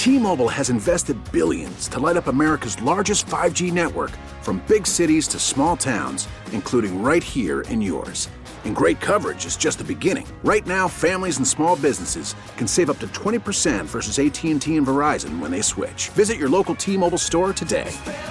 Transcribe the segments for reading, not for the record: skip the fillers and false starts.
T-Mobile has invested billions to light up America's largest 5G network, from big cities to small towns, including right here in yours. And great coverage is just the beginning. Right now, families and small businesses can save up to 20% versus AT&T and Verizon when they switch. Visit your local T-Mobile store today.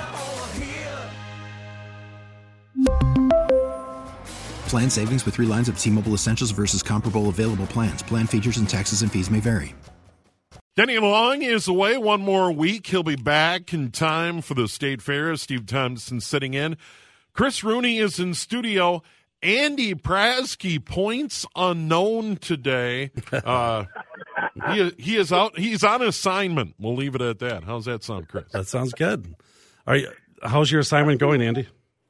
Plan savings with 3 lines of T-Mobile Essentials versus comparable available plans. Plan features and taxes and fees may vary. Denny Long is away one more week. He'll be back in time for the State Fair. Steve Thompson sitting in. Chris Rooney is in studio. Andy Prasky, points unknown today. He is out. He's on assignment. We'll leave it at that. How's that sound, Chris? That sounds good. How's your assignment going, Andy?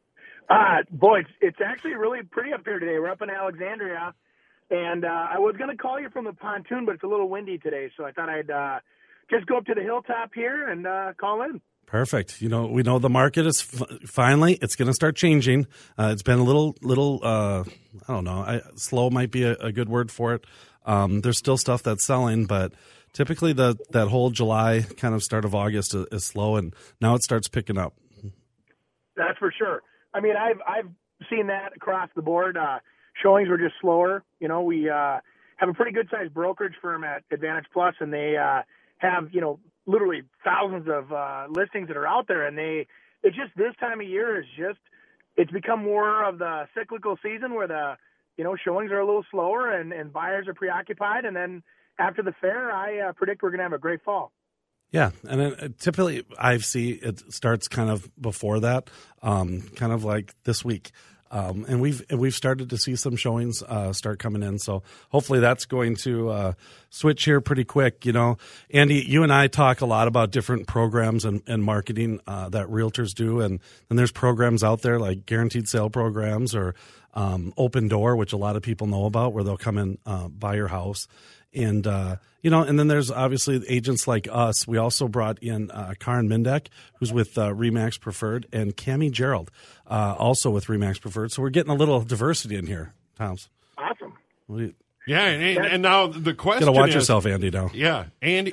Boy, it's actually really pretty up here today. We're up in Alexandria, and I was going to call you from the pontoon, but it's a little windy today, so I thought I'd just go up to the hilltop here and call in. Perfect. We know the market is finally, it's going to start changing. It's been a little I don't know, slow might be a good word for it. There's still stuff that's selling, but typically that whole July, kind of start of August is slow, and now it starts picking up. That's for sure. I mean, I've seen that across the board. Showings were just slower. We have a pretty good-sized brokerage firm at Advantage Plus, and they have, literally thousands of listings that are out there. And it's just this time of year it's become more of the cyclical season where the, showings are a little slower and buyers are preoccupied. And then after the fair, I predict we're going to have a great fall. Yeah, and then typically I see it starts kind of before that, kind of like this week, and we've started to see some showings start coming in. So hopefully that's going to switch here pretty quick. Andy, you and I talk a lot about different programs and marketing that realtors do, and then there's programs out there like guaranteed sale programs or Open Door, which a lot of people know about, where they'll come and buy your house. And, and then there's obviously agents like us. We also brought in Karin Mindek, who's with RE/MAX Preferred, and Cammie Gerald, also with RE/MAX Preferred. So we're getting a little diversity in here, Toms. Awesome. Yeah, and now the question is... Got to watch is, yourself, Andy, now. Yeah, Andy,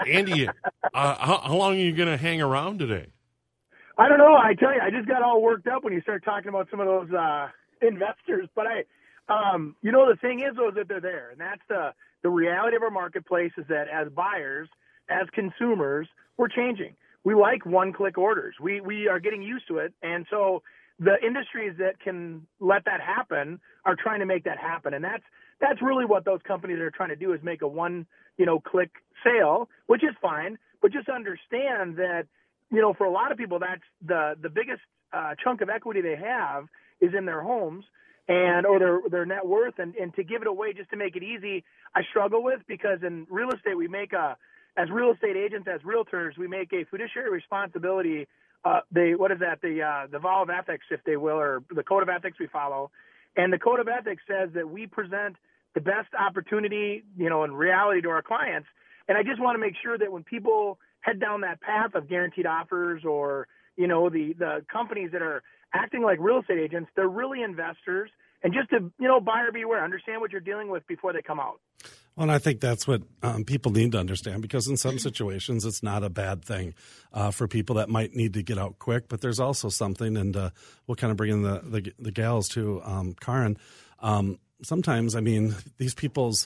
how long are you going to hang around today? I don't know. I tell you, I just got all worked up when you start talking about some of those investors. But the thing is, though, is that they're there, and that's the reality of our marketplace is that as buyers, as consumers, we're changing. We like one-click orders. We are getting used to it. And so the industries that can let that happen are trying to make that happen. And that's really what those companies are trying to do, is make a one-click sale, which is fine. But just understand that, for a lot of people, that's the biggest chunk of equity they have is in their homes. Or their net worth, and to give it away just to make it easy, I struggle with, because in real estate we make as real estate agents, as realtors, we make a fiduciary responsibility. The vow of ethics, if they will, or the code of ethics we follow, and the code of ethics says that we present the best opportunity, in reality to our clients. And I just want to make sure that when people head down that path of guaranteed offers, or the companies that are acting like real estate agents, they're really investors. And just to, buyer beware, understand what you're dealing with before they come out. Well, and I think that's what people need to understand, because in some situations it's not a bad thing for people that might need to get out quick. But there's also something, and we'll kind of bring in the gals too, Karin. Sometimes, these people's,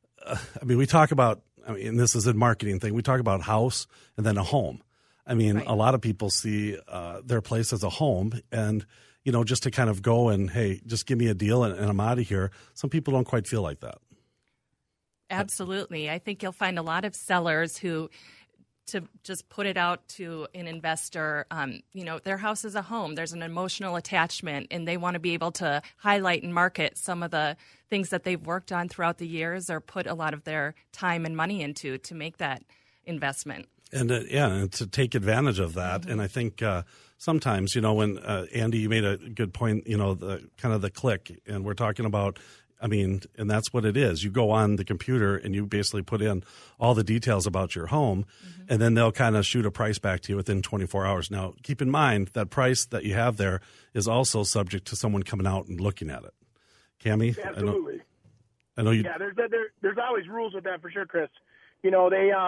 we talk about, and this is a marketing thing, we talk about house and then a home. Right. A lot of people see their place as a home, and, just to kind of go and, hey, just give me a deal and I'm out of here. Some people don't quite feel like that. Absolutely. I think you'll find a lot of sellers who, to just put it out to an investor, their house is a home. There's an emotional attachment, and they want to be able to highlight and market some of the things that they've worked on throughout the years or put a lot of their time and money into to make that investment. And to take advantage of that. Mm-hmm. And I think sometimes, when Andy, you made a good point, the kind of the click, and we're talking about, and that's what it is. You go on the computer and you basically put in all the details about your home, mm-hmm. and then they'll kind of shoot a price back to you within 24 hours. Now, keep in mind that price that you have there is also subject to someone coming out and looking at it. Cammie? Absolutely. I know you. Yeah, there's always rules with that for sure, Chris.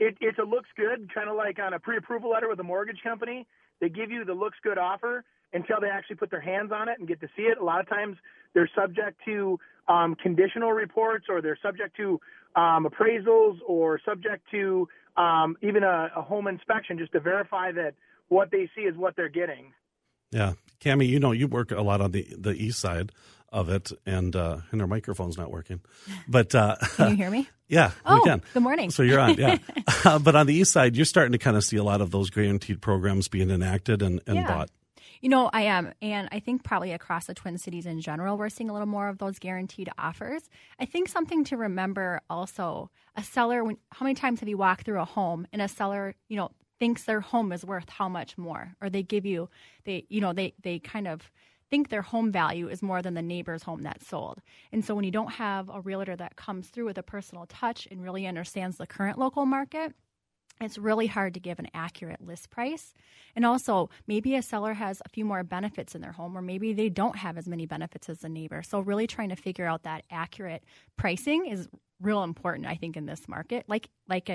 it's a looks good, kind of like on a pre-approval letter with a mortgage company. They give you the looks good offer until they actually put their hands on it and get to see it. A lot of times they're subject to conditional reports, or they're subject to appraisals, or subject to even a home inspection just to verify that what they see is what they're getting. Yeah. Cammie, you work a lot on the east side of it, and our microphone's not working. But can you hear me? Yeah, oh, we can. Good morning. So you're on, yeah. But on the east side, you're starting to kind of see a lot of those guaranteed programs being enacted and bought. I am. And I think probably across the Twin Cities in general, we're seeing a little more of those guaranteed offers. I think something to remember also, a seller, how many times have you walked through a home and a seller, thinks their home is worth how much more? Or they give you, they kind of think their home value is more than the neighbor's home that's sold. And so when you don't have a realtor that comes through with a personal touch and really understands the current local market, it's really hard to give an accurate list price. And also, maybe a seller has a few more benefits in their home, or maybe they don't have as many benefits as the neighbor. So really trying to figure out that accurate pricing is real important, I think, in this market. Like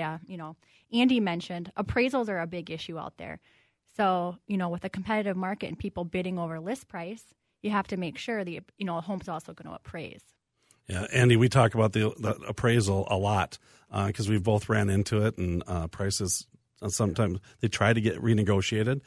Andy mentioned, appraisals are a big issue out there. So, with a competitive market and people bidding over list price, you have to make sure the home's also going to appraise. Yeah, Andy, we talk about the appraisal a lot because we've both ran into it, and prices sometimes they try to get renegotiated,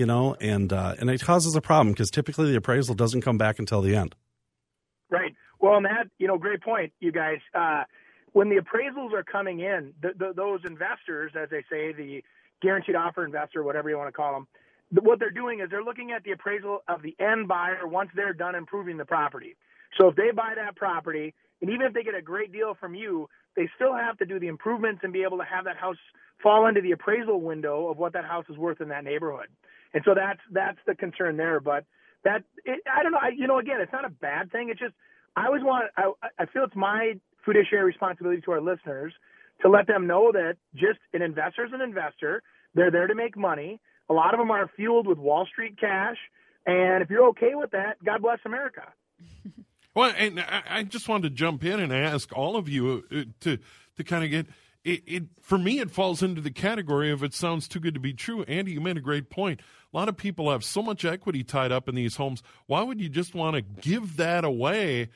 and it causes a problem because typically the appraisal doesn't come back until the end. Right. Well, and that, great point, you guys. When the appraisals are coming in, those investors, as they say, the guaranteed offer investor, whatever you want to call them, what they're doing is they're looking at the appraisal of the end buyer once they're done improving the property. So if they buy that property, and even if they get a great deal from you, they still have to do the improvements and be able to have that house fall into the appraisal window of what that house is worth in that neighborhood. And so that's the concern there. But I don't know. Again, it's not a bad thing. It's just I feel it's my fiduciary responsibility to our listeners to let them know that just an investor is an investor. They're there to make money. A lot of them are fueled with Wall Street cash. And if you're okay with that, God bless America. Well, and I just wanted to jump in and ask all of you to kind of get it. For me, it falls into the category of it sounds too good to be true. Andy, you made a great point. A lot of people have so much equity tied up in these homes. Why would you just want to give that away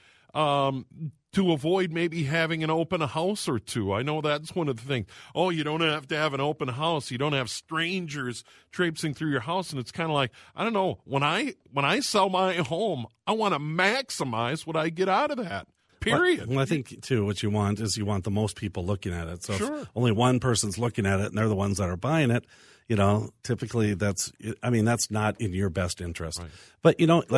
to avoid maybe having an open house or two? I know that's one of the things. Oh, you don't have to have an open house. You don't have strangers traipsing through your house. And it's kind of like, I don't know, when I sell my home, I want to maximize what I get out of that. Period. Well, I think, too, what you want is you want the most people looking at it. So sure. If only one person's looking at it and they're the ones that are buying it, typically that's not in your best interest. Right. But,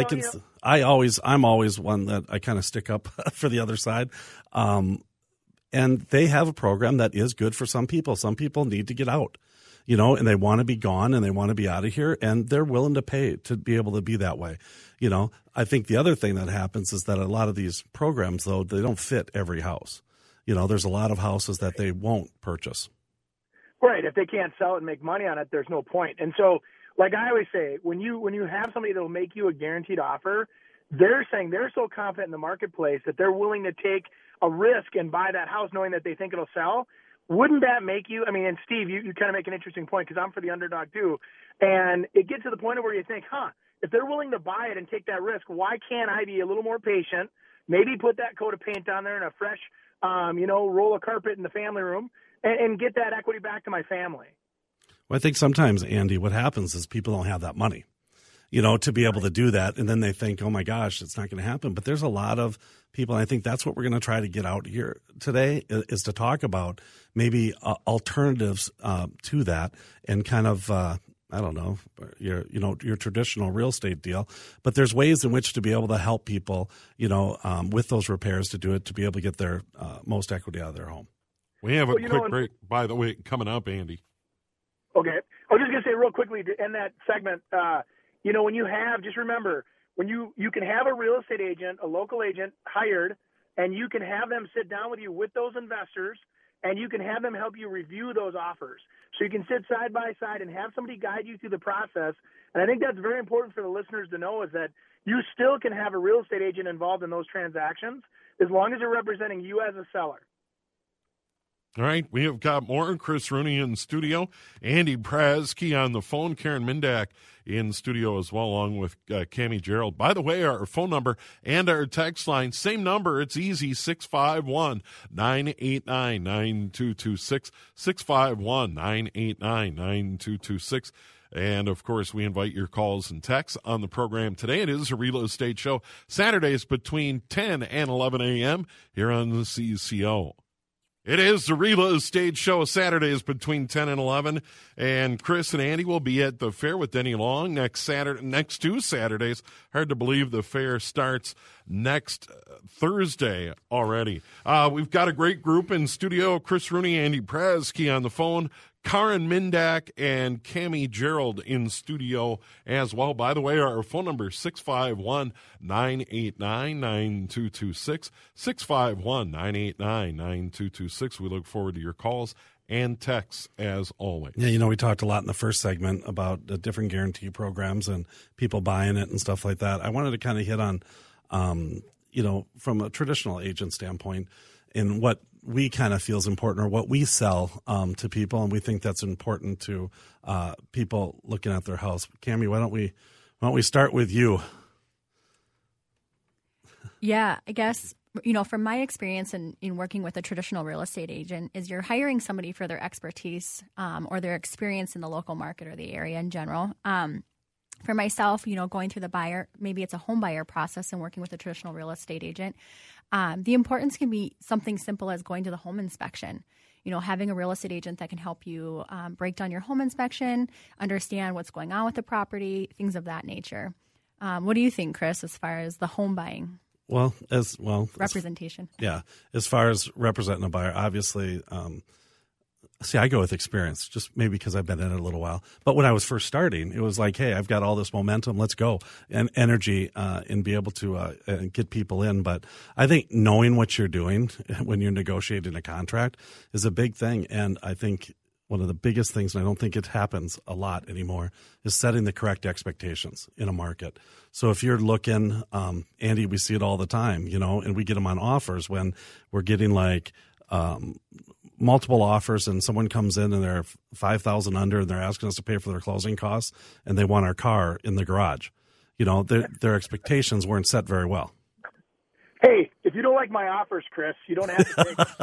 I'm always one that I kind of stick up for the other side. And they have a program that is good for some people. Some people need to get out, and they want to be gone and they want to be out of here, and they're willing to pay to be able to be that way. I think the other thing that happens is that a lot of these programs, though, they don't fit every house. There's a lot of houses that they won't purchase. Right. If they can't sell it and make money on it, there's no point. And so, like I always say, when you have somebody that will make you a guaranteed offer, they're saying they're so confident in the marketplace that they're willing to take a risk and buy that house knowing that they think it'll sell. Wouldn't that make you – and Steve, you kind of make an interesting point because I'm for the underdog too. And it gets to the point where you think, if they're willing to buy it and take that risk, why can't I be a little more patient, maybe put that coat of paint on there and a fresh, roll of carpet in the family room and get that equity back to my family? Well, I think sometimes, Andy, what happens is people don't have that money, to be able to do that. And then they think, oh, my gosh, it's not going to happen. But there's a lot of people, and I think that's what we're going to try to get out here today is to talk about maybe alternatives to that and kind of your traditional real estate deal. But there's ways in which to be able to help people, with those repairs to do it, to be able to get their most equity out of their home. We have a quick break, by the way, coming up, Andy. Okay. I was just going to say real quickly to end that segment, when you have, just remember, when you can have a real estate agent, a local agent hired, and you can have them sit down with you with those investors, and you can have them help you review those offers. So you can sit side by side and have somebody guide you through the process. And I think that's very important for the listeners to know is that you still can have a real estate agent involved in those transactions as long as they're representing you as a seller. All right, we have got more. Chris Rooney in studio, Andy Prasky on the phone, Karen Mindak in studio as well, along with Cammie Gerald. By the way, our phone number and our text line, same number. It's easy, 651-989-9226, 651-989-9226. And, of course, we invite your calls and texts on the program today. It is a real estate show, Saturdays between 10 and 11 a.m. here on the CCO. It is the Real Estate Show, Saturdays between 10 and 11. And Chris and Andy will be at the fair with Denny Long next two Saturdays. Hard to believe the fair starts next Thursday already. We've got a great group in studio. Chris Rooney, Andy Prasky on the phone, Karen Mindak and Cammie Gerald in studio as well. By the way, our phone number is 651-989-9226, 651-989-9226. We look forward to your calls and texts as always. Yeah, we talked a lot in the first segment about the different guarantee programs and people buying it and stuff like that. I wanted to kind of hit on, from a traditional agent standpoint, in what we kind of feel is important or what we sell to people, and we think that's important to people looking at their house. Cammie, why don't we start with you? Yeah, I guess, from my experience in working with a traditional real estate agent is you're hiring somebody for their expertise or their experience in the local market or the area in general. For myself, going through the buyer, maybe it's a home buyer process and working with a traditional real estate agent, the importance can be something simple as going to the home inspection. Having a real estate agent that can help you break down your home inspection, understand what's going on with the property, things of that nature. What do you think, Chris, as far as the home buying? Representation. As far as representing a buyer, obviously, I go with experience, just maybe because I've been in it a little while. But when I was first starting, it was like, hey, I've got all this momentum, let's go, and energy, and be able to get people in. But I think knowing what you're doing when you're negotiating a contract is a big thing. And I think one of the biggest things, and I don't think it happens a lot anymore, is setting the correct expectations in a market. So if you're looking, Andy, we see it all the time, and we get them on offers when we're getting multiple offers and someone comes in and they're $5,000 under and they're asking us to pay for their closing costs and they want our car in the garage. Their expectations weren't set very well. Hey, if you don't like my offers, Chris, you don't have to take them.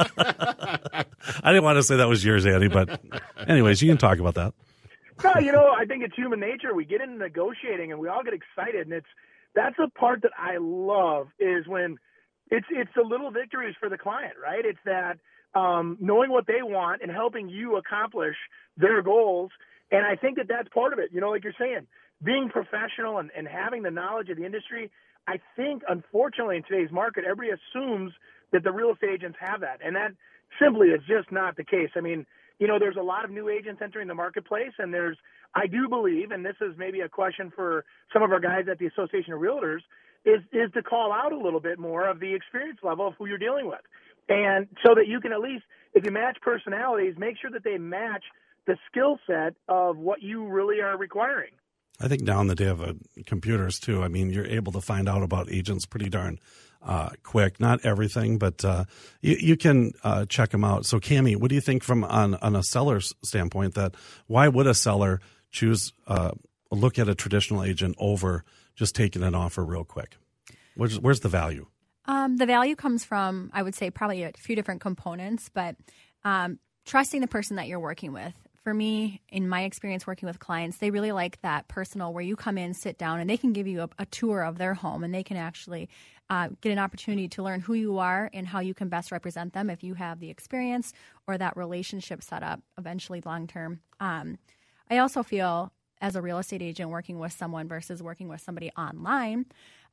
I didn't want to say that was yours, Andy, but anyways, you can talk about that. No, I think it's human nature. We get into negotiating and we all get excited, and that's a part that I love is when it's the little victories for the client, right? It's that knowing what they want and helping you accomplish their goals. And I think that's part of it. Like you're saying, being professional and having the knowledge of the industry. I think, unfortunately, in today's market, everybody assumes that the real estate agents have that. And that simply is just not the case. I mean, there's a lot of new agents entering the marketplace, and I do believe, and this is maybe a question for some of our guys at the Association of Realtors, is to call out a little bit more of the experience level of who you're dealing with. And so that you can at least, if you match personalities, make sure that they match the skill set of what you really are requiring. I think now in the day of computers, too, I mean, you're able to find out about agents pretty darn quick. Not everything, but you can check them out. So, Cammie, what do you think from on a seller's standpoint that why would a seller choose look at a traditional agent over just taking an offer real quick? Where's the value? The value comes from, I would say, probably a few different components, but trusting the person that you're working with. For me, in my experience working with clients, they really like that personal where you come in, sit down, and they can give you a tour of their home, and they can actually get an opportunity to learn who you are and how you can best represent them if you have the experience or that relationship set up eventually long term. I also feel as a real estate agent working with someone versus working with somebody online,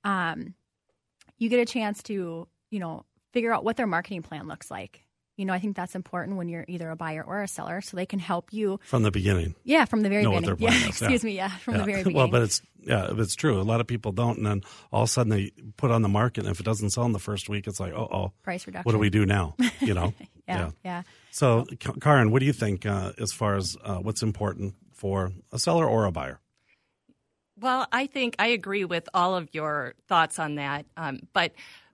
you get a chance to, figure out what their marketing plan looks like. I think that's important when you're either a buyer or a seller, so they can help you from the beginning. Yeah, from the very beginning. What their plan is. Excuse me. Yeah, from the very beginning. Well, but it's true. A lot of people don't, and then all of a sudden they put on the market, and if it doesn't sell in the first week, it's like, price reduction. What do we do now? Yeah. So, Karen, what do you think as far as what's important for a seller or a buyer? Well, I think I agree with all of your thoughts on that, but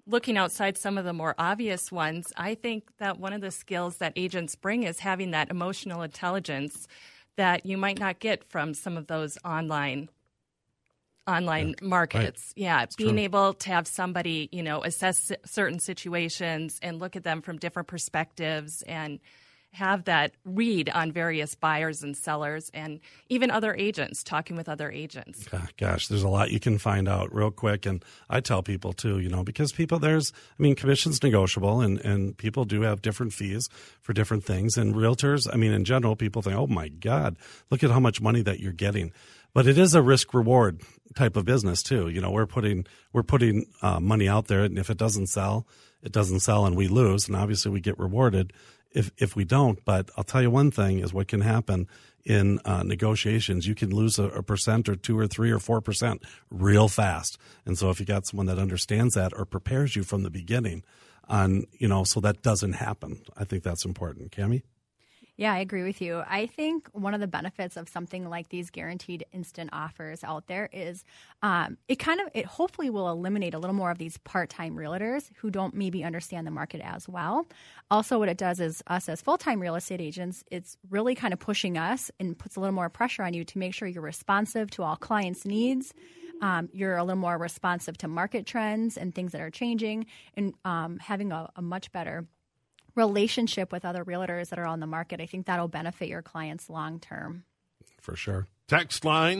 looking outside some of the more obvious ones, I think that one of the skills that agents bring is having that emotional intelligence that you might not get from some of those online markets. Right. Yeah, It's being true. able to have somebody, assess certain situations and look at them from different perspectives and have that read on various buyers and sellers and even other agents, talking with other agents. Gosh, there's a lot you can find out real quick. And I tell people too, because commission's negotiable and people do have different fees for different things. And realtors, in general, people think, oh my God, look at how much money that you're getting. But it is a risk reward type of business too. We're putting money out there, and if it doesn't sell, it doesn't sell, and we lose. And obviously, we get rewarded if we don't. But I'll tell you one thing is what can happen in negotiations. You can lose a percent or 2 or 3 or 4% real fast. And so if you got someone that understands that or prepares you from the beginning on, so that doesn't happen, I think that's important. Cammie? Yeah, I agree with you. I think one of the benefits of something like these guaranteed instant offers out there is it hopefully will eliminate a little more of these part-time realtors who don't maybe understand the market as well. Also, what it does is us as full-time real estate agents, it's really kind of pushing us and puts a little more pressure on you to make sure you're responsive to all clients' needs. You're a little more responsive to market trends and things that are changing, and having a much better relationship with other realtors that are on the market. I think that'll benefit your clients long term. For sure. Text line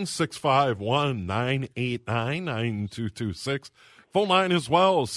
651-989-9226. Phone line as well,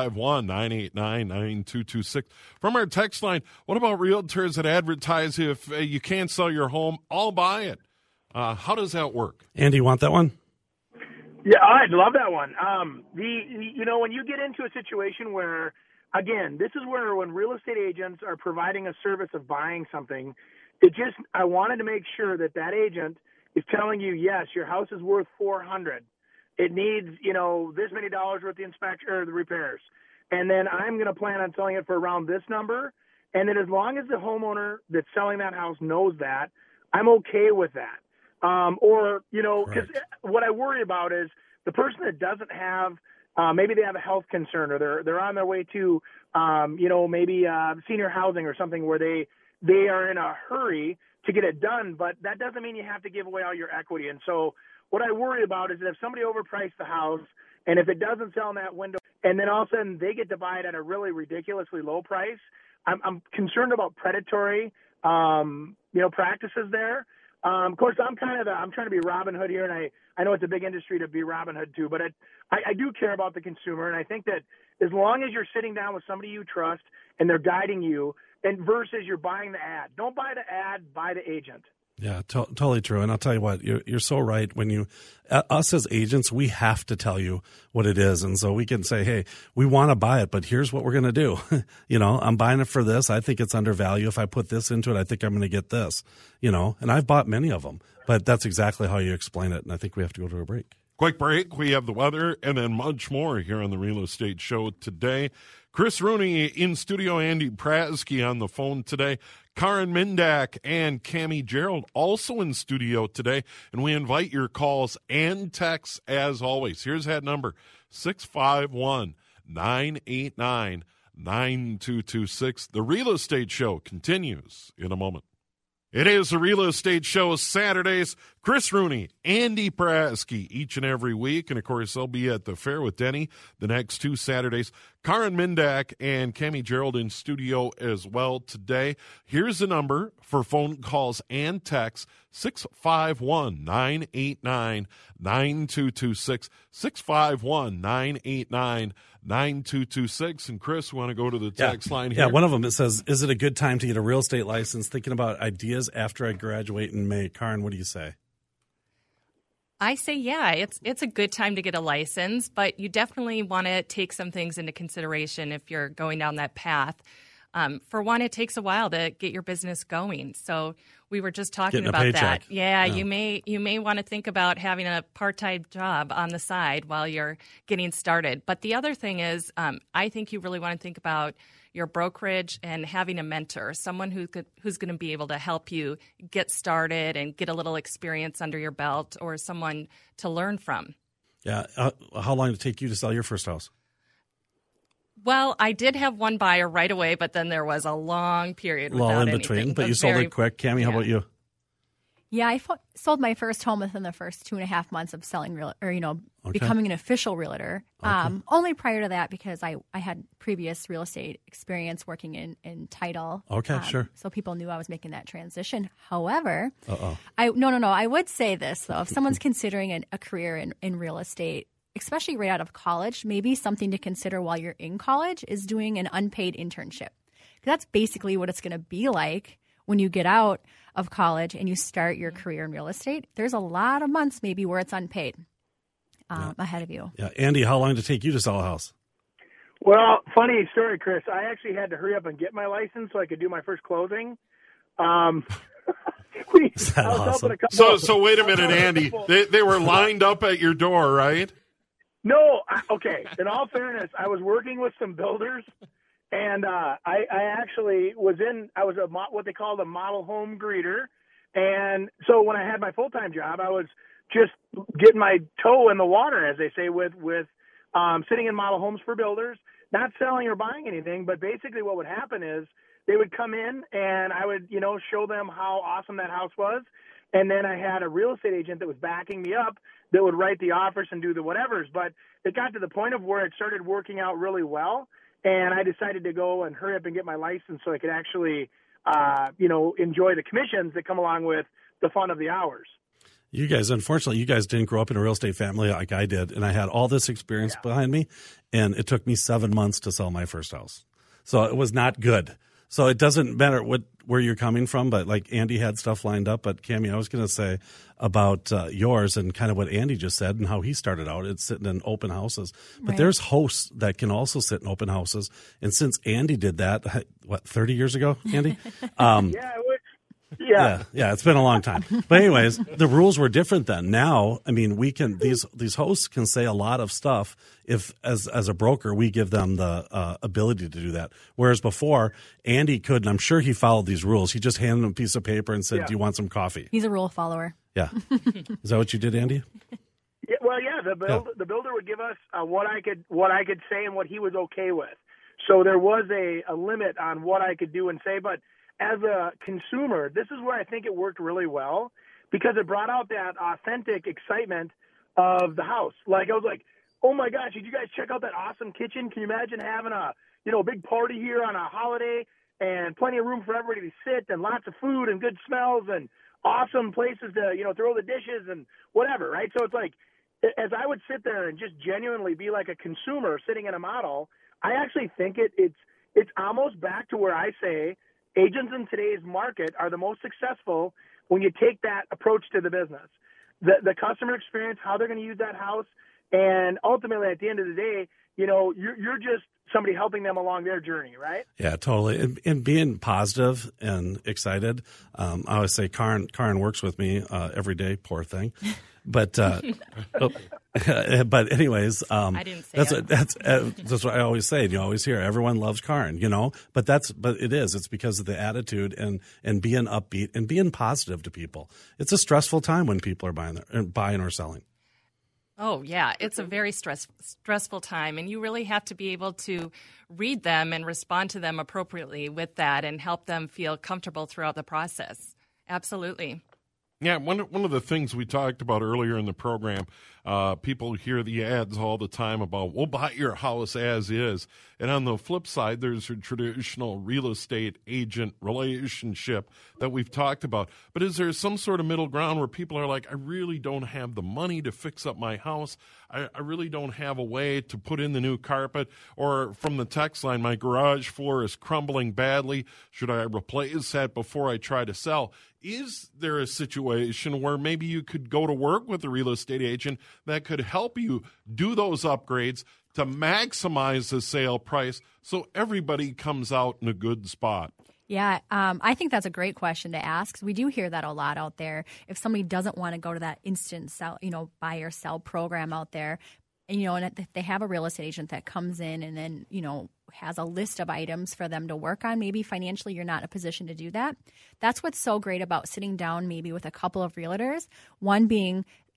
651-989-9226. From our text line, what about realtors that advertise if you can't sell your home, I'll buy it? How does that work? Andy, you want that one? Yeah, I'd love that one. When you get into a situation where, again, this is where when real estate agents are providing a service of buying something, I wanted to make sure that agent is telling you, yes, your house is worth $400. It needs, this many dollars worth the inspection or the repairs. And then I'm going to plan on selling it for around this number. And then as long as the homeowner that's selling that house knows that, I'm okay with that. Because what I worry about is the person that doesn't have, maybe they have a health concern, or they're on their way to, maybe senior housing or something where they are in a hurry to get it done, but that doesn't mean you have to give away all your equity. And so what I worry about is that if somebody overpriced the house, and if it doesn't sell in that window, and then all of a sudden they get to buy it at a really ridiculously low price, I'm concerned about predatory, practices there. Of course, I'm trying to be Robin Hood here, and I know it's a big industry to be Robin Hood too, but I do care about the consumer, and I think that as long as you're sitting down with somebody you trust and they're guiding you, and versus you're buying the ad. Don't buy the ad, buy the agent. Yeah, totally true. And I'll tell you what, you're so right. When us as agents, we have to tell you what it is. And so we can say, hey, we want to buy it, but here's what we're going to do. I'm buying it for this. I think it's undervalued. If I put this into it, I think I'm going to get this, and I've bought many of them, but that's exactly how you explain it. And I think we have to go to a break. Quick break. We have the weather and then much more here on the Real Estate Show today. Chris Rooney in studio, Andy Prasky on the phone today. Karin Mindak and Cammie Gerald also in studio today. And we invite your calls and texts as always. Here's that number, 651-989-9226. The Real Estate Show continues in a moment. It is the Real Estate Show Saturdays. Chris Rooney, Andy Prasky each and every week. And, of course, they'll be at the Fair with Denny the next 2 Saturdays. Karin Mindak and Cammie Gerald in studio as well today. Here's the number for phone calls and texts, 651-989-9226, 651-989-9226. And, Chris, we want to go to the text line here. Yeah, one of them, it says, is it a good time to get a real estate license? Thinking about ideas after I graduate in May. Karin, what do you say? I say, yeah, it's a good time to get a license, but you definitely want to take some things into consideration if you're going down that path. For one, it takes a while to get your business going. So we were just talking about that. Yeah, you may want to think about having a part-time job on the side while you're getting started. But the other thing is, I think you really want to think about your brokerage and having a mentor, someone who's going to be able to help you get started and get a little experience under your belt, or someone to learn from. Yeah. How long did it take you to sell your first house? Well, I did have one buyer right away, but then there was a long period Lull without in between, anything. but you sold it quick. Cammie, how about you? Yeah, I sold my first home within the first 2.5 months of selling becoming an official realtor. Only prior to that, because I had previous real estate experience working in title. Okay, sure. So people knew I was making that transition. However, I would say this though: if someone's considering a career in real estate, especially right out of college, maybe something to consider while you're in college is doing an unpaid internship. That's basically what it's going to be like when you get out of college and you start your career in real estate. There's a lot of months maybe where it's unpaid ahead of you. Yeah, Andy, how long did it take you to sell a house? Well, funny story, Chris. I actually had to hurry up and get my license so I could do my first closing. Is that awesome? So wait a minute, Andy. They were lined up at your door, right? No, okay. In all fairness, I was working with some builders, and I actually was what they called a model home greeter. And so when I had my full-time job, I was just getting my toe in the water, as they say, with sitting in model homes for builders, not selling or buying anything. But basically what would happen is they would come in and I would, show them how awesome that house was. And then I had a real estate agent that was backing me up that would write the offers and do the whatevers. But it got to the point of where it started working out really well. And I decided to go and hurry up and get my license so I could actually, enjoy the commissions that come along with the fun of the hours. Unfortunately, you guys didn't grow up in a real estate family like I did. And I had all this experience behind me. And it took me 7 months to sell my first house. So it was not good. So it doesn't matter where you're coming from, but like Andy had stuff lined up. But Cammie, I was going to say about yours and kind of what Andy just said and how he started out. It's sitting in open houses. But there's hosts that can also sit in open houses. And since Andy did that, 30 years ago, Andy? Yeah, it's been a long time. But anyways, the rules were different then. Now, I mean, we can these hosts can say a lot of stuff if as a broker we give them the ability to do that. Whereas before, Andy could, and I'm sure he followed these rules. He just handed them a piece of paper and said, "Do you want some coffee?" He's a rule follower. Yeah. Is that what you did, Andy? Yeah, well, the builder would give us what I could say and what he was okay with. So there was a limit on what I could do and say, but as a consumer, this is where I think it worked really well because it brought out that authentic excitement of the house. Like I was like, "Oh my gosh, did you guys check out that awesome kitchen? Can you imagine having a big party here on a holiday and plenty of room for everybody to sit and lots of food and good smells and awesome places to throw the dishes and whatever, right?" So it's like as I would sit there and just genuinely be like a consumer sitting in a model, I actually think it's almost back to where I say agents in today's market are the most successful when you take that approach to the business. The customer experience, how they're going to use that house, and ultimately at the end of the day, you're just somebody helping them along their journey, right? Yeah, totally. And being positive and excited. I always say Karin works with me every day, poor thing. But but anyways, I didn't say that's what I always say. You always hear everyone loves Karin, but it's because of the attitude and being upbeat and being positive to people. It's a stressful time when people are buying or selling. Oh, yeah. It's a very stressful time, and you really have to be able to read them and respond to them appropriately with that and help them feel comfortable throughout the process. Absolutely. Yeah, one of the things we talked about earlier in the program, people hear the ads all the time about, we'll buy your house as is. And on the flip side, there's a traditional real estate agent relationship that we've talked about. But is there some sort of middle ground where people are like, I really don't have the money to fix up my house. I really don't have a way to put in the new carpet. Or from the text line, my garage floor is crumbling badly. Should I replace that before I try to sell? Is there a situation where maybe you could go to work with a real estate agent that could help you do those upgrades to maximize the sale price so everybody comes out in a good spot? Yeah, I think that's a great question to ask. We do hear that a lot out there. If somebody doesn't want to go to that instant sell, buy or sell program out there, and they have a real estate agent that comes in and then, has a list of items for them to work on. Maybe financially you're not in a position to do that. That's what's so great about sitting down maybe with a couple of realtors, one being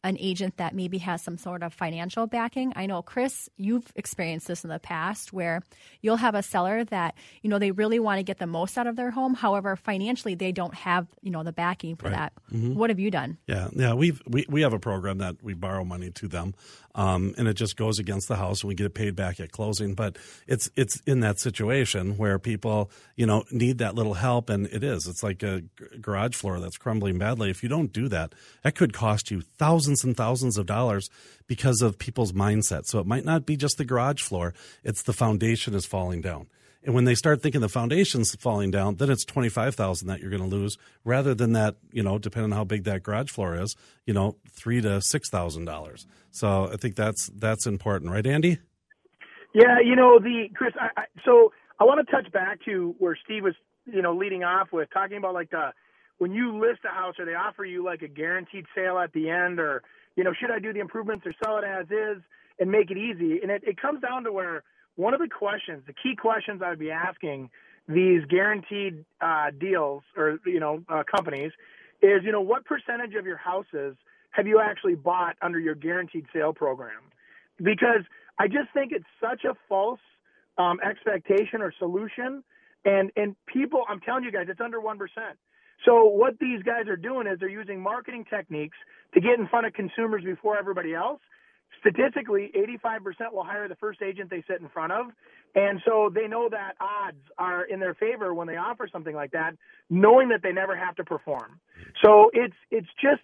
an agent that maybe has some sort of financial backing. I know, Chris, you've experienced this in the past where you'll have a seller that, they really want to get the most out of their home. However, financially, they don't have, the backing for that. Mm-hmm. What have you done? Yeah. We have a program that we borrow money to them, and it just goes against the house and we get it paid back at closing. But it's in that situation where people, need that little help, and it's like a garage floor that's crumbling badly. If you don't do that, that could cost you thousands and thousands of dollars because of people's mindset. So it might not be just the garage floor, it's the foundation is falling down. And when they start thinking the foundation's falling down, then it's $25,000 that you're going to lose, rather than that, depending on how big that garage floor is, $3,000 to $6,000. So I think that's important, right, Andy? Yeah, Chris. So I want to touch back to where Steve was, leading off with talking about like when you list a house, or they offer you like a guaranteed sale at the end, or should I do the improvements or sell it as is and make it easy? And it comes down to where one of the key questions I would be asking these guaranteed deals or, companies is, what percentage of your houses have you actually bought under your guaranteed sale program? Because I just think it's such a false expectation or solution. And people, I'm telling you guys, it's under 1%. So what these guys are doing is they're using marketing techniques to get in front of consumers before everybody else. Statistically, 85% will hire the first agent they sit in front of. And so they know that odds are in their favor when they offer something like that, knowing that they never have to perform. So it's just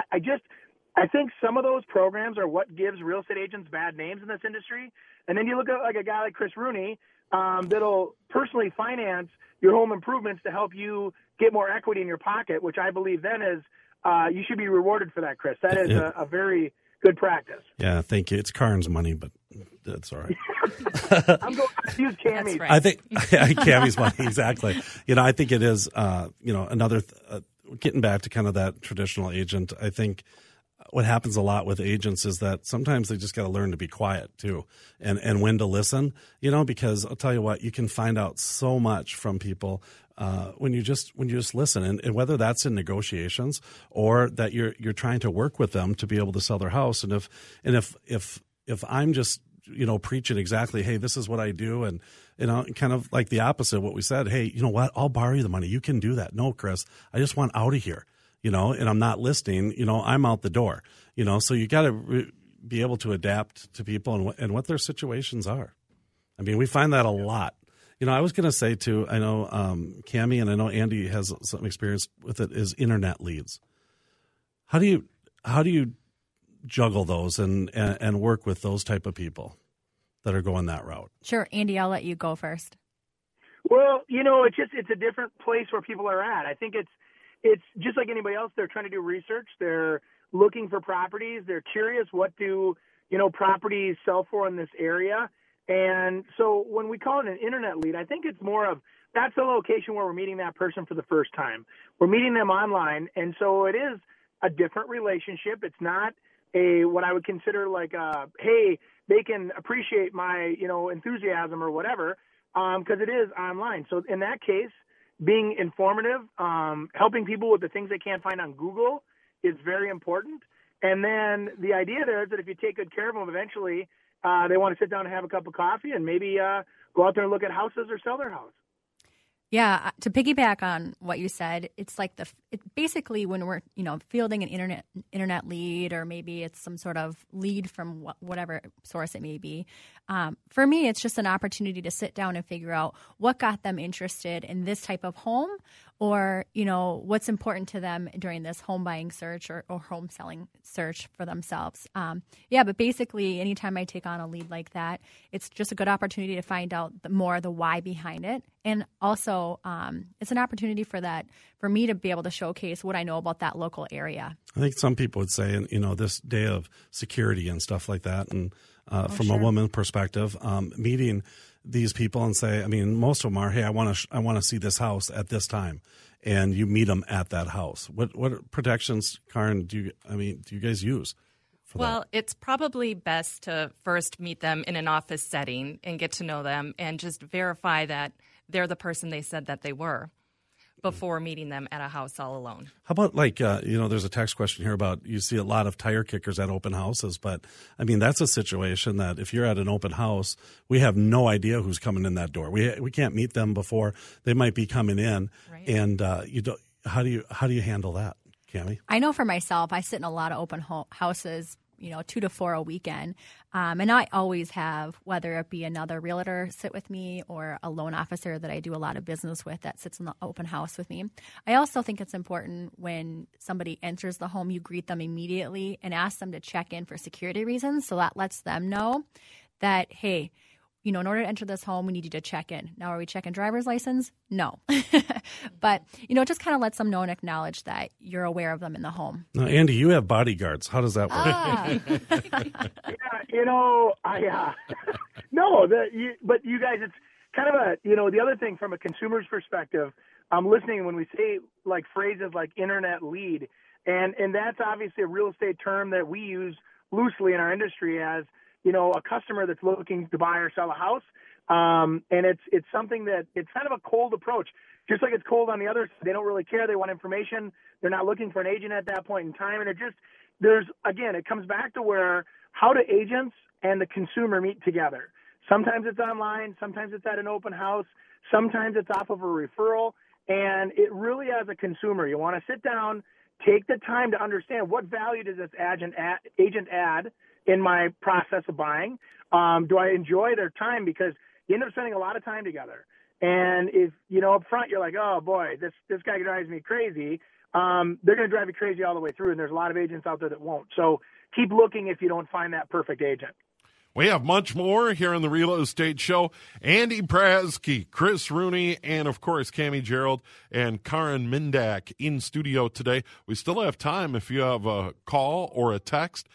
I think some of those programs are what gives real estate agents bad names in this industry. And then you look at like a guy like Chris Rooney that'll personally finance your home improvements to help you get more equity in your pocket, which I believe then is you should be rewarded for that, Chris. That is a very good practice. Yeah, thank you. It's Karn's money, but that's all right. I'm going to use Cammy's. Right. I think Cammy's money, exactly. I think it is, another, getting back to kind of that traditional agent, I think what happens a lot with agents is that sometimes they just got to learn to be quiet too, and when to listen, because I'll tell you what, you can find out so much from people when you just listen, and whether that's in negotiations or that you're trying to work with them to be able to sell their house. And if I'm just preaching exactly, hey, this is what I do, and kind of like the opposite of what we said, hey, you know what, I'll borrow you the money, you can do that. No, Chris, I just want out of here, and I'm not listening, I'm out the door, so you got to be able to adapt to people and what their situations are. I mean, we find that a lot. I was going to say too, I know Cammy and I know Andy has some experience with it, is internet leads. How do you juggle those and work with those type of people that are going that route? Sure, Andy, I'll let you go first. Well, it's a different place where people are at. I think it's just like anybody else. They're trying to do research. They're looking for properties. They're curious, what do properties sell for in this area? And so when we call it an internet lead, I think it's more of that's the location where we're meeting that person for the first time. We're meeting them online, and so it is a different relationship. It's not what I would consider like hey, they can appreciate my enthusiasm or whatever, because it is online. So in that case, being informative, helping people with the things they can't find on Google is very important. And then the idea there is that if you take good care of them, eventually they want to sit down and have a cup of coffee and maybe go out there and look at houses or sell their house. Yeah, to piggyback on what you said, it's like basically when we're fielding an internet lead, or maybe it's some sort of lead from whatever source it may be. For me, it's just an opportunity to sit down and figure out what got them interested in this type of home, or what's important to them during this home buying search or home selling search for themselves. But basically, anytime I take on a lead like that, it's just a good opportunity to find out more the why behind it. And also, it's an opportunity for me to be able to showcase what I know about that local area. I think some people would say, this day of security and stuff like that, and from a woman's perspective, meeting these people and say, most of them are, hey, I want to see this house at this time, and you meet them at that house. What protections, Karn, do you guys use? Well, it's probably best to first meet them in an office setting and get to know them and just verify that they're the person they said that they were. before meeting them at a house all alone. How about there's a text question here about you see a lot of tire kickers at open houses, but I mean, that's a situation that if you're at an open house, we have no idea who's coming in that door. We can't meet them before they might be coming in. Right. And how do you handle that, Cammie? I know for myself, I sit in a lot of open houses, 2 to 4 a weekend. And I always have, whether it be another realtor sit with me or a loan officer that I do a lot of business with that sits in the open house with me. I also think it's important when somebody enters the home, you greet them immediately and ask them to check in for security reasons. So that lets them know that, hey, in order to enter this home, we need you to check in. Now, are we checking driver's license? No. But, it just kind of lets them know and acknowledge that you're aware of them in the home. Now, Andy, you have bodyguards. How does that work? But you guys, it's kind of the other thing from a consumer's perspective, I'm listening when we say like phrases like internet lead, and that's obviously a real estate term that we use loosely in our industry as, a customer that's looking to buy or sell a house. And it's something that it's kind of a cold approach, just like it's cold on the other side. They don't really care. They want information. They're not looking for an agent at that point in time. And it comes back to how do agents and the consumer meet together? Sometimes it's online. Sometimes it's at an open house. Sometimes it's off of a referral. And it really, as a consumer, you want to sit down, take the time to understand what value does this agent add in my process of buying. Do I enjoy their time? Because you end up spending a lot of time together. And if, up front, you're like, oh, boy, this guy drives me crazy, they're going to drive you crazy all the way through. And there's a lot of agents out there that won't. So keep looking if you don't find that perfect agent. We have much more here on the Real Estate Show. Andy Prasky, Chris Rooney, and, of course, Cammie Gerald and Karin Mindak in studio today. We still have time if you have a call or a text,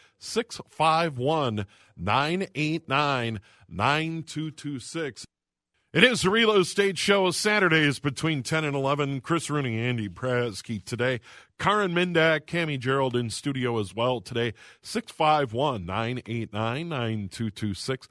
651-989-9226. It is the Real Estate Show, Saturdays between 10 and 11. Chris Rooney, Andy Prasky today. Karin Mindak, Cammie Gerald in studio as well today. 651-989-9226.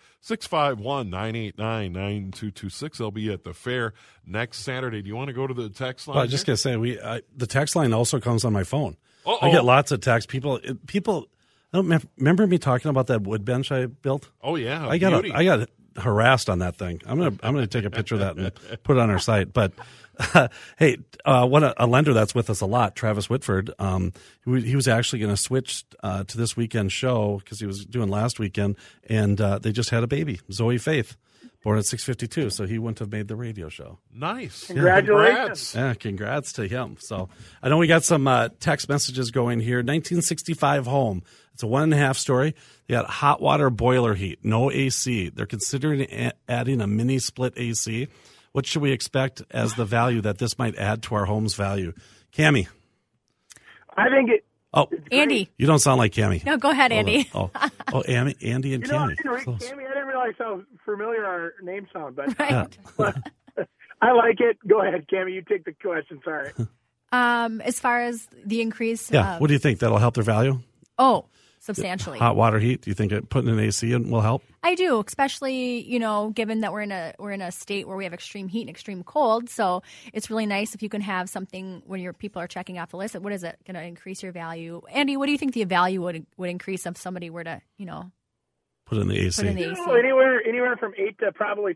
651-989-9226. They'll be at the fair next Saturday. Do you want to go to the text line? Well, I was just going to say, the text line also comes on my phone. Uh-oh. I get lots of texts. People. I don't remember me talking about that wood bench I built? Oh, yeah. I got harassed on that thing. I'm gonna take a picture of that and put it on our site. But hey, a lender that's with us a lot, Travis Whitford. He was actually going to switch to this weekend show because he was doing last weekend, and they just had a baby, Zoe Faith, born at 6:52. So he wouldn't have made the radio show. Nice, congratulations! Yeah, congrats to him. So I know we got some text messages going here. 1965 home. It's a 1.5 story. They got hot water boiler heat, no AC. They're considering adding a mini split AC. What should we expect as the value that this might add to our home's value? Cammie. I think it. Oh, Andy. You don't sound like Cammie. No, go ahead, Andy. Andy and Cammie. Cammie, I didn't realize how familiar our names sound, but, right. But I like it. Go ahead, Cammie. You take the question. Sorry. As far as the increase. Yeah. What do you think? That'll help their value? Oh, substantially. Hot water heat. Do you think putting an AC in will help? I do, especially, given that we're in a state where we have extreme heat and extreme cold. So it's really nice if you can have something when your people are checking off the list. What is it going to increase your value? Andy, what do you think the value would increase if somebody were to, put in the AC? Anywhere from $8,000 to probably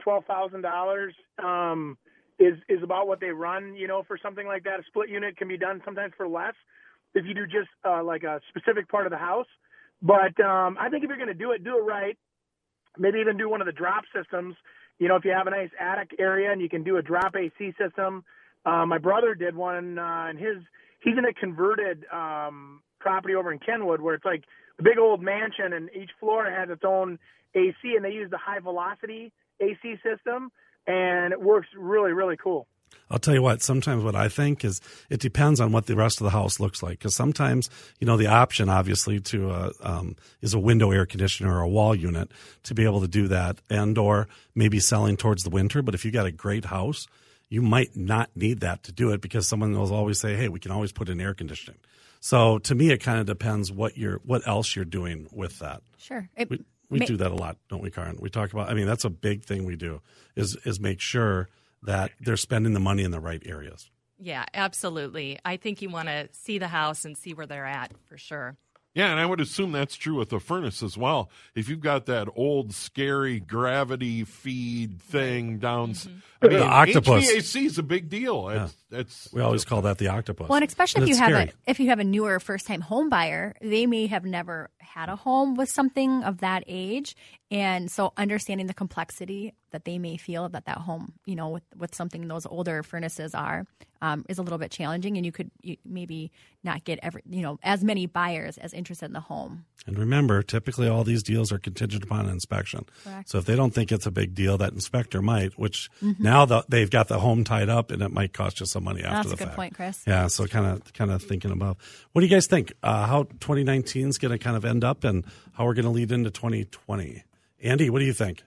$12,000 is about what they run, for something like that. A split unit can be done sometimes for less if you do just like a specific part of the house. But I think if you're going to do it right. Maybe even do one of the drop systems. If you have a nice attic area and you can do a drop AC system. My brother did one, and he's in a converted property over in Kenwood where it's like a big old mansion and each floor has its own AC, and they use the high velocity AC system, and it works really, really cool. I'll tell you what, sometimes what I think is it depends on what the rest of the house looks like. Because sometimes, the option obviously to is a window air conditioner or a wall unit to be able to do that, and or maybe selling towards the winter. But if you got a great house, you might not need that to do it because someone will always say, hey, we can always put in air conditioning. So to me, it kind of depends what else you're doing with that. Sure. We do that a lot, don't we, Karin? We talk about, that's a big thing we do is make sure that they're spending the money in the right areas. Yeah, absolutely. I think you want to see the house and see where they're at for sure. Yeah, and I would assume that's true with the furnace as well. If you've got that old, scary gravity feed thing down, I mean, The octopus. HVAC is a big deal. We always call that the octopus. Well, and especially And if you have a newer first-time home buyer, they may have never had a home with something of that age, and so understanding the complexity that they may feel that home, with something those older furnaces are, is a little bit challenging, and you maybe not get as many buyers as interested in the home. And remember, typically all these deals are contingent upon inspection. Correct. So if they don't think it's a big deal, that inspector might, which now they've got the home tied up, and it might cost you some money after the fact. That's a good point, Chris. Yeah, so kind of thinking about, what do you guys think? How 2019 is going to kind of end up, and how we're going to lead into 2020? Andy, what do you think?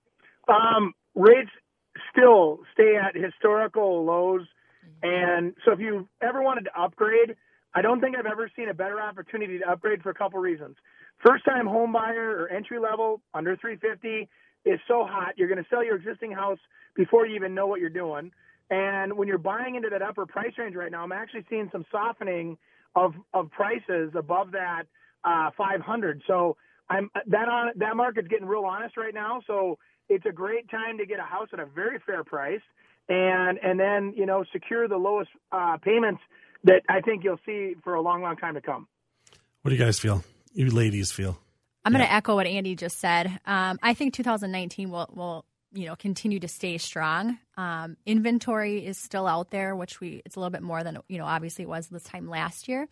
Rates still stay at historical lows, and so if you ever wanted to upgrade, I don't think I've ever seen a better opportunity to upgrade for a couple reasons. First-time home buyer or entry-level under $350 is so hot. You're going to sell your existing house before you even know what you're doing. And when you're buying into that upper price range right now, I'm actually seeing some softening of prices above that 500. So that market's getting real honest right now. So it's a great time to get a house at a very fair price, and then secure the lowest payments that I think you'll see for a long, long time to come. What do you guys feel? You ladies feel? I'm going to echo what Andy just said. I think 2019 will continue to stay strong. Inventory is still out there, which it's a little bit more than obviously it was this time last year.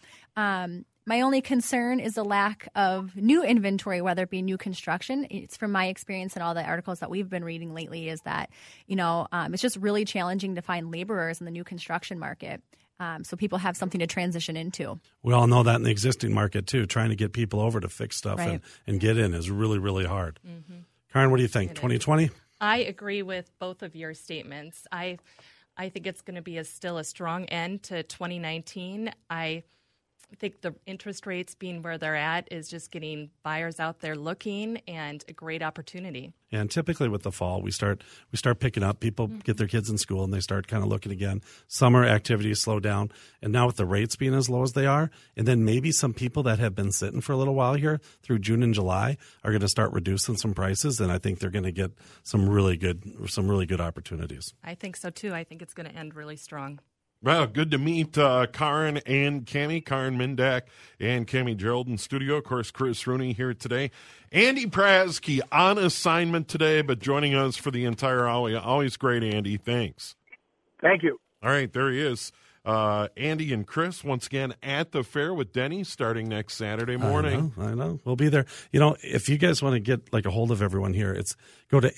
My only concern is the lack of new inventory, whether it be new construction. It's from my experience and all the articles that we've been reading lately is that it's just really challenging to find laborers in the new construction market. So people have something to transition into. We all know that in the existing market, too. Trying to get people over to fix stuff right. and get in is really, really hard. Mm-hmm. Karen, what do you think? 2020? I agree with both of your statements. I think it's going to be still a strong end to 2019. I think the interest rates being where they're at is just getting buyers out there looking, and a great opportunity. And typically with the fall, we start picking up. People get their kids in school and they start kind of looking again. Summer activities slow down. And now with the rates being as low as they are, and then maybe some people that have been sitting for a little while here through June and July are going to start reducing some prices. And I think they're going to get some really good opportunities. I think so too. I think it's going to end really strong. Well, good to meet Karen and Cammie, Karen Mindak and Cammie Gerald in studio. Of course, Chris Rooney here today. Andy Prasky on assignment today, but joining us for the entire hour. Always great, Andy. Thanks. Thank you. All right, there he is. Andy and Chris, once again, at the fair with Denny starting next Saturday morning. I know. We'll be there. If you guys want to get a hold of everyone here, go to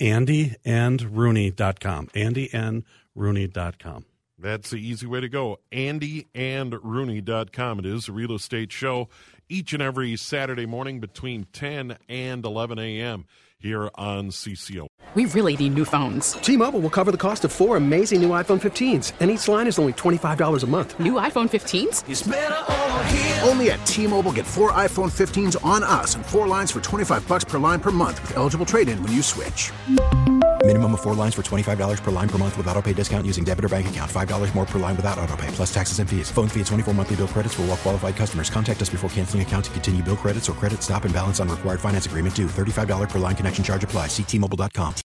andyandrooney.com. andyandrooney.com. That's the easy way to go. andyandrooney.com. It is a real estate show each and every Saturday morning between 10 and 11 a.m. here on CCO. We really need new phones. T-Mobile will cover the cost of 4 amazing new iPhone 15s, and each line is only $25 a month. New iPhone 15s? It's better over here. Only at T-Mobile, get 4 iPhone 15s on us and 4 lines for $25 per line per month with eligible trade-in when you switch. Minimum of 4 lines for $25 per line per month with autopay discount using debit or bank account. $5 more per line without autopay, plus taxes and fees. Phone fee at 24 monthly bill credits for well-qualified customers. Contact us before canceling account to continue bill credits or credit stop and balance on required finance agreement due. $35 per line connection charge applies. See T-Mobile.com.